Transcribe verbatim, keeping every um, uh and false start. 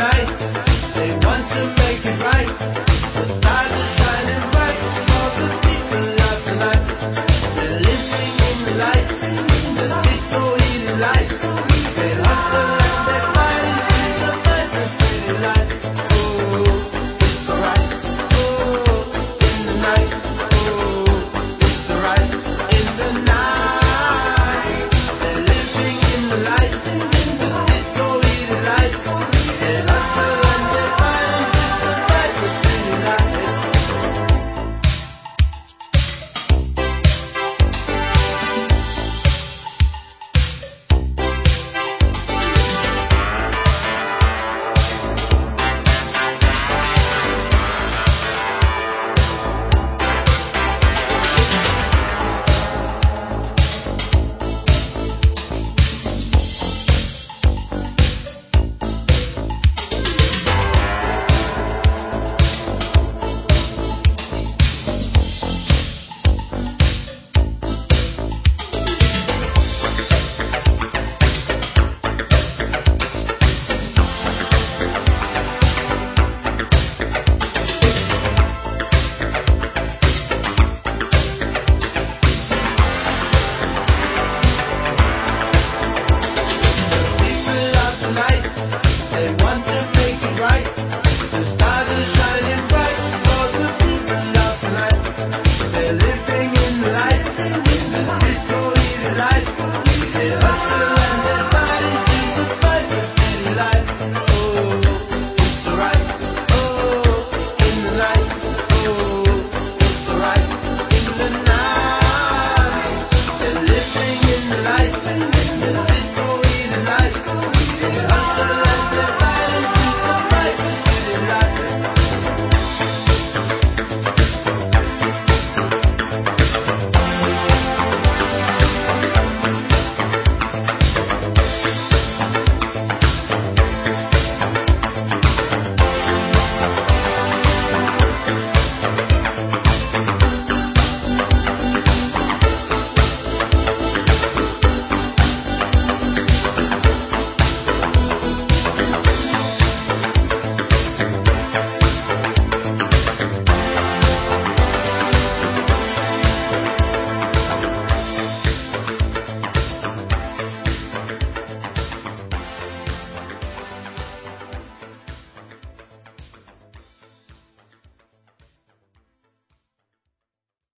night. They want to make it right. The stars are shining bright for the people of tonight. They're living in the light, the victory light. They hustle and they fight to survive this pretty life. Oh, it's alright. Oh, in the night. Oh, it's alright. In the night. They're living in the light, the victory light.